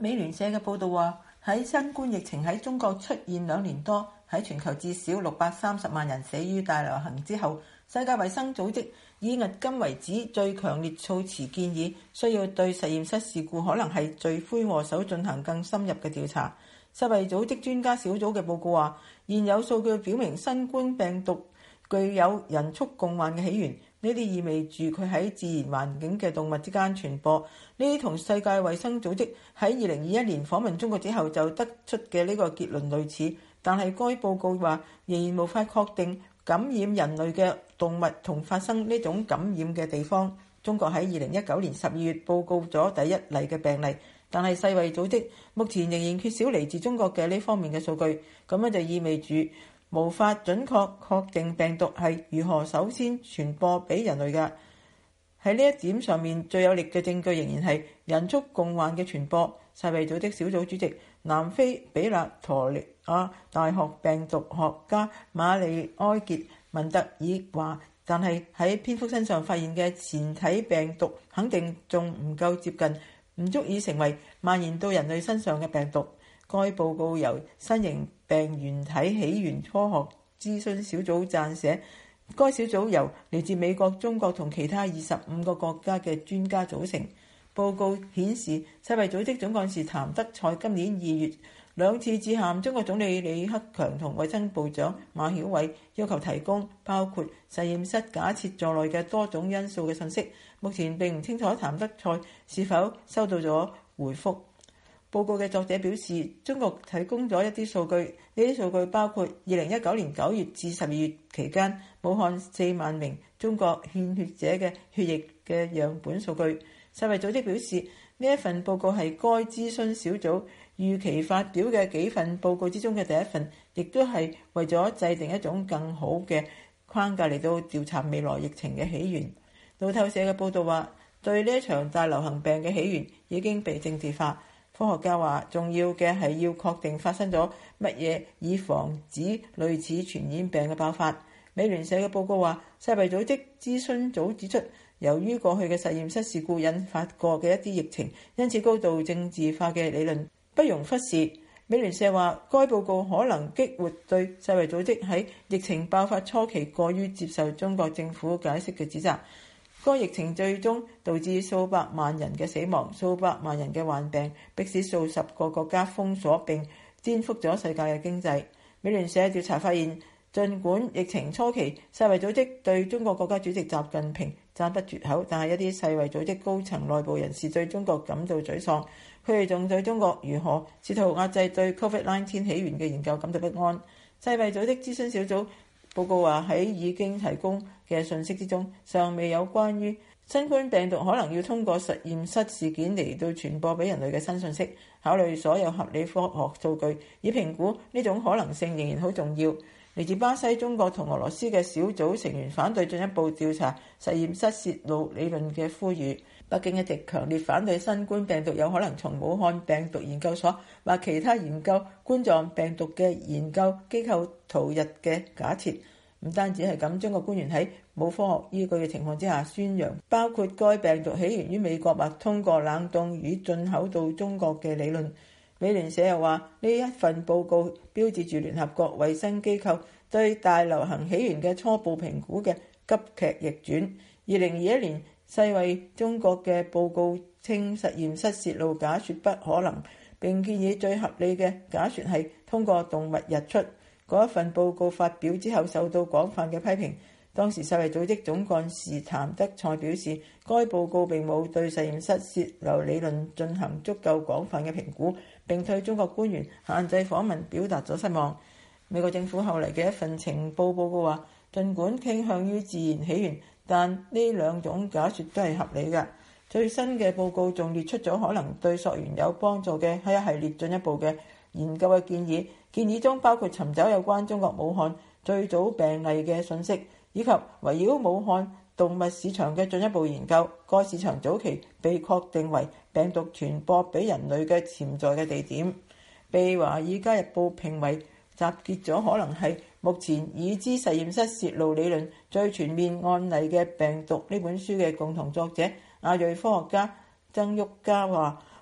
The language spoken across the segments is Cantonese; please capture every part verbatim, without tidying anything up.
美聯社嘅報道話，喺新冠疫情喺中國出現兩年多，喺全球至少六百三十萬人死於大流行之後，世界衛生組織以迄今為止最強烈措辭建議，需要對實驗室事故可能係罪魁禍首進行更深入嘅調查。世衛組織專家小組嘅報告話，現有數據表明新冠病毒具有人畜共患嘅起源，呢啲意味住佢喺自然環境嘅動物之間傳播。呢啲同世界衛生組織喺二零二一年訪問中國之後就得出嘅呢個結論類似，但係該報告話仍然無法確定感染人類嘅動物同發生呢種感染嘅地方。中國喺二零一九年十二月報告咗第一例嘅病例，但係世衛組織目前仍然缺少嚟自中國嘅呢方面嘅數據，咁樣就意味住無法準確確定病毒係如何首先傳播俾人類嘅。喺呢一點上面，最有力嘅證據仍然係人畜共患嘅傳播。世衛組織小組主席、南非比勒陀利亞大學病毒學家馬利埃傑文特爾話，但係喺蝙蝠身上發現嘅前體病毒肯定仲唔夠接近，唔足以成為蔓延到人類身上嘅病毒。該報告由新型病原體起源科學諮詢小組撰寫，該小組由嚟自美國、中國同其他二十五個國家嘅專家組成。報告顯示，世衛組織總幹事譚德塞今年二月兩次致函中國總理李克強同衛生部長馬曉偉，要求提供包括實驗室假設在內嘅多種因素嘅信息。目前並唔清楚譚德塞是否收到咗回覆。報告嘅作者表示，中國提供咗一啲數據，呢啲數據包括二零一九年九月至十二月期間武漢四萬名中國獻血者嘅血液嘅樣本數據。世衛組織表示，呢一份報告係該諮詢小組預期發表嘅幾份報告之中嘅第一份，亦都係為咗制定一種更好嘅框架嚟到調查未來疫情嘅起源。路透社嘅報導話，對呢一場大流行病嘅起源已經被政治化。科學家話，重要嘅係要確定發生咗乜嘢，以防止類似傳染病嘅爆發。美聯社嘅報告話，世衛組織諮詢組指出，由於過去嘅實驗室事故引發過嘅一啲疫情，因此高度政治化嘅理論不容忽視。美聯社話，該報告可能激活對世衛組織喺疫情爆發初期過於接受中國政府解釋嘅指責。該疫情最終導致數百萬人嘅死亡，數百萬人嘅患病，迫使數十個國家封鎖並顛覆咗世界嘅經濟。美聯社調查發現，儘管疫情初期世衛組織對中國國家主席習近平讚不絕口，但係一啲世衛組織高層內部人士對中國感到沮喪，佢哋仲對中國如何試圖壓制對 Covid 十九 起源嘅研究感到不安。世衛組織諮詢小組報告話，喺已經提供嘅信息之中，尚未有關於新冠病毒可能要通過實驗室事件嚟到傳播俾人類嘅新信息。考慮所有合理科學數據以評估呢種可能性仍然好重要。嚟自巴西、中國同俄羅斯嘅小組成員反對進一步調查實驗室泄露理論嘅呼籲。北京一直強烈反對新冠病毒有可能從武漢病毒研究所或其他研究冠狀病毒嘅研究機構逃逸嘅假設。唔單止係咁，中國官員喺冇科學依據嘅情況之下宣揚，包括該病毒起源於美國或通過冷凍魚進口到中國嘅理論。美聯社又話，呢一份報告標誌住聯合國衛生機構對大流行起源嘅初步評估嘅急劇逆轉。二零二一年，世衛中國嘅報告稱實驗室泄露假說不可能，並建議最合理嘅假說係通過動物日出。嗰一份報告發表之後受到廣泛嘅批評。當時世衛組織總幹事譚德塞表示，該報告並冇對實驗室泄漏理論進行足夠廣泛嘅評估，並對中國官員限制訪問表達咗失望。美國政府後嚟嘅一份情報報告話，儘管傾向於自然起源，但呢兩種假說都係合理嘅。最新嘅報告仲列出咗可能對溯源有幫助嘅係一系列進一步嘅研究嘅建議，建議中包括尋找有關中國武漢最早病例嘅信息，以及圍繞武漢動物市場嘅進一步研究。該市場早期被確定為病毒傳播俾人類嘅潛在嘅地點，被《華爾街日報》評為集結咗可能係目前已知實驗室泄露理論最全面案例嘅病毒呢本書嘅共同作者亞裔科學家曾旭嘉話，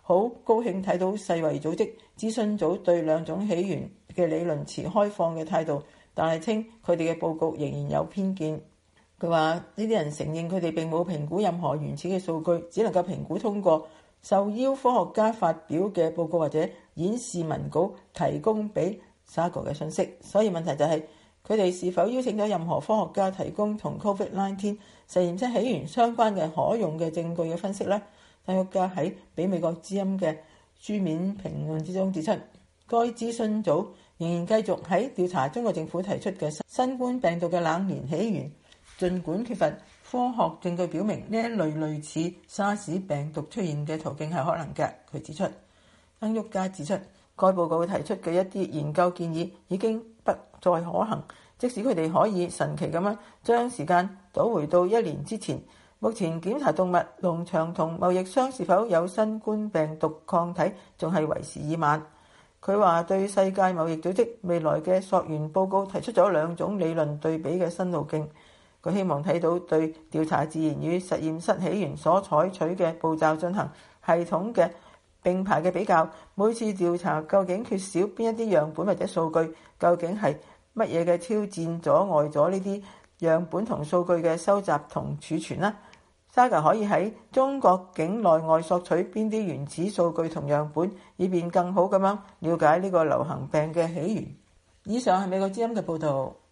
好高興睇到世衛組織諮詢組對兩種起源嘅理論持開放嘅態度，但係稱佢哋嘅報告仍然有偏見。佢話呢啲人承認佢哋並冇評估任何原始嘅數據，只能夠評估通過受邀科學家發表嘅報告或者演示文稿提供俾 S A R S 嘅信息。所以問題就係佢哋是否邀請咗任何科學家提供同 Covid 十九 實驗室起源相關嘅可用嘅證據嘅分析呢？科學家喺俾美國之音嘅書面評論之中指出，該諮詢組仍然繼續喺調查中國政府提出嘅新冠病毒嘅冷年起源，儘管缺乏科學證據表明呢一類類似沙士病毒出現嘅途徑係可能嘅。佢指出，曾旭佳指出，該報告提出嘅一啲研究建議已經不再可行，即使佢哋可以神奇咁樣將時間倒回到一年之前。目前檢查動物、農場同貿易商是否有新冠病毒抗體仲係為時已晚。佢話對世界貿易組織未來嘅溯源報告提出咗兩種理論對比嘅新路徑。佢希望睇到對調查自然與實驗室起源所採取嘅步驟進行系統嘅並排嘅比較。每次調查究竟缺少邊一啲樣本或者數據，究竟係乜嘢嘅挑戰阻礙咗呢啲樣本同數據嘅收集同儲存呢？S A R S 可以喺中國境內外索取邊啲原始數據同樣本，以便更好咁樣了解呢個流行病嘅起源。以上係美國之音嘅報導。